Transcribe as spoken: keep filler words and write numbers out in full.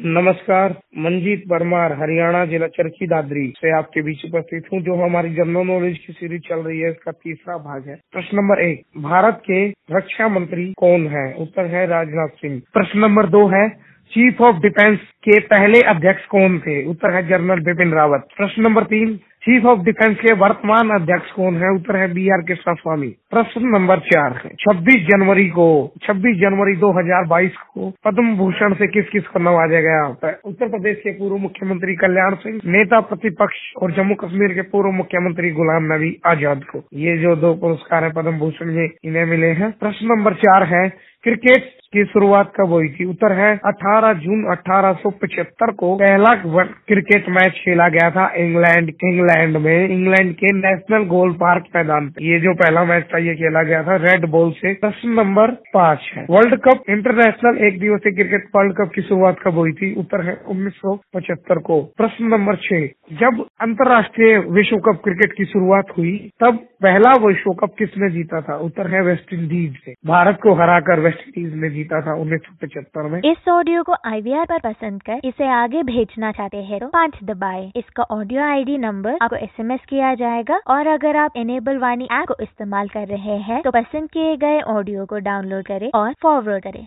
नमस्कार, मंजीत परमार, हरियाणा जिला चरखी दादरी से आपके बीच उपस्थित हूँ। जो हमारी जनरल नॉलेज की सीरीज चल रही है, इसका तीसरा भाग है। प्रश्न नंबर एक, भारत के रक्षा मंत्री कौन है? उत्तर है राजनाथ सिंह। प्रश्न नंबर दो है, चीफ ऑफ डिफेंस के पहले अध्यक्ष कौन थे? उत्तर है जनरल बिपिन रावत। प्रश्न नंबर तीन, चीफ ऑफ डिफेंस के वर्तमान अध्यक्ष कौन है? उत्तर है बी आर कृष्णा स्वामी। प्रश्न नंबर चार है, छब्बीस जनवरी को छब्बीस जनवरी दो हज़ार बाईस को पद्म भूषण से किस किस को नवाजा गया? उत्तर प्रदेश के पूर्व मुख्यमंत्री कल्याण सिंह, नेता प्रतिपक्ष और जम्मू कश्मीर के पूर्व मुख्यमंत्री गुलाम नबी आजाद को। ये जो दो पुरस्कार है पद्म भूषण, ये इन्हें मिले हैं। प्रश्न नंबर चार है, क्रिकेट की शुरुआत कब हुई थी? उत्तर है अठारह जून अठारह सौ पचहत्तर को पहला क्रिकेट मैच खेला गया था इंग्लैंड इंग्लैंड में, इंग्लैंड के नेशनल गोल पार्क मैदान पे। ये जो पहला मैच था ये खेला गया था रेड बॉल से। प्रश्न नंबर पाँच है, वर्ल्ड कप इंटरनेशनल एक दिवसीय क्रिकेट वर्ल्ड कप की शुरुआत कब हुई थी? उत्तर है उन्नीस सौ पचहत्तर को। प्रश्न नंबर छह, जब अंतर्राष्ट्रीय विश्व कप क्रिकेट की शुरुआत हुई तब पहला विश्व कप किसने जीता था? उत्तर है वेस्ट इंडीज से, भारत को हराकर वेस्ट इंडीज ने जीता था उन्नीस सौ पचहत्तर में। इस ऑडियो को आई वी आर पर पसंद कर इसे आगे भेजना चाहते हैं तो पाँच दबाएं। इसका ऑडियो आई डी नंबर आपको एस एम एस किया जाएगा, और अगर आप इनेबल वाणी ऐप को इस्तेमाल कर रहे हैं तो पसंद किए गए ऑडियो को डाउनलोड करें और फॉरवर्ड करें।